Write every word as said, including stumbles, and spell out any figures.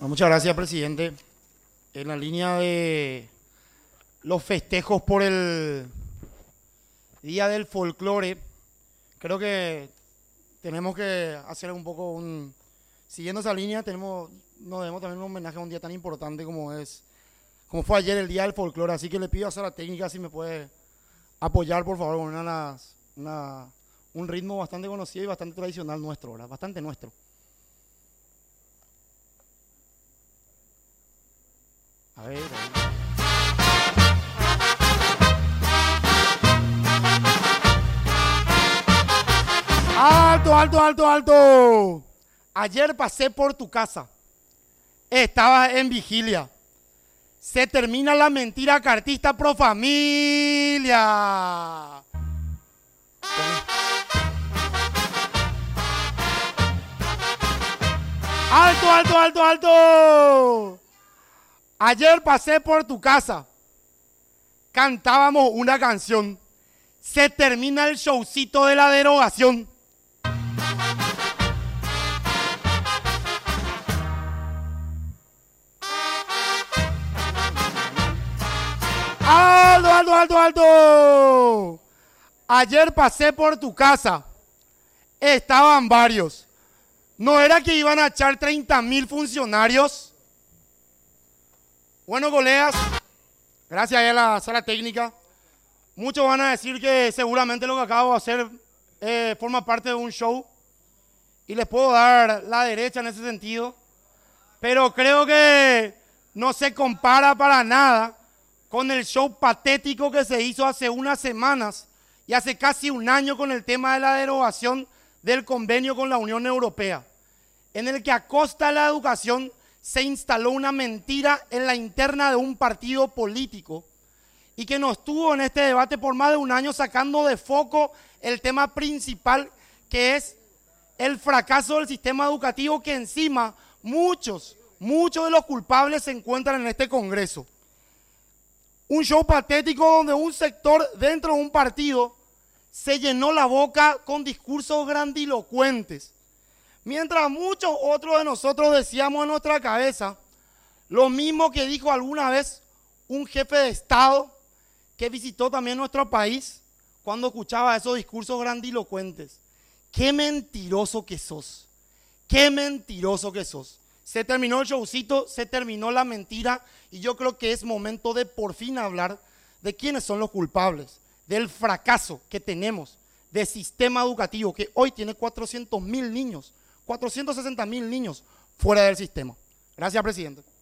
Muchas gracias, presidente. En la línea de los festejos por el Día del Folclore, creo que tenemos que hacer un poco un... Siguiendo esa línea, tenemos, nos debemos también un homenaje a un día tan importante como es, como fue ayer el Día del Folclore. Así que le pido a Sara Técnica si me puede apoyar, por favor, con una, una, un ritmo bastante conocido y bastante tradicional nuestro, ¿verdad? Bastante nuestro. A ver, a ver. Alto, alto, alto, alto. Ayer pasé por tu casa. Estabas en vigilia. Se termina la mentira cartista pro familia. Alto, alto, alto, alto. Ayer pasé por tu casa. Cantábamos una canción. Se termina el showcito de la derogación. Alto, alto, alto, alto. Ayer pasé por tu casa. Estaban varios. ¿No era que iban a echar treinta mil funcionarios? Bueno, colegas, gracias a la sala técnica. Muchos van a decir que seguramente lo que acabo de hacer eh, forma parte de un show. Y les puedo dar la derecha en ese sentido. Pero creo que no se compara para nada con el show patético que se hizo hace unas semanas y hace casi un año con el tema de la derogación del convenio con la Unión Europea, en el que a costa de la educación se instaló una mentira en la interna de un partido político y que nos tuvo en este debate por más de un año sacando de foco el tema principal, que es el fracaso del sistema educativo, que encima muchos, muchos de los culpables se encuentran en este Congreso. Un show patético donde un sector dentro de un partido se llenó la boca con discursos grandilocuentes, mientras muchos otros de nosotros decíamos en nuestra cabeza lo mismo que dijo alguna vez un jefe de Estado que visitó también nuestro país cuando escuchaba esos discursos grandilocuentes. ¡Qué mentiroso que sos! ¡Qué mentiroso que sos! Se terminó el showcito, se terminó la mentira y yo creo que es momento de por fin hablar de quiénes son los culpables del fracaso que tenemos del sistema educativo, que hoy tiene cuatrocientos mil niños, cuatrocientos sesenta mil niños fuera del sistema. Gracias, presidente.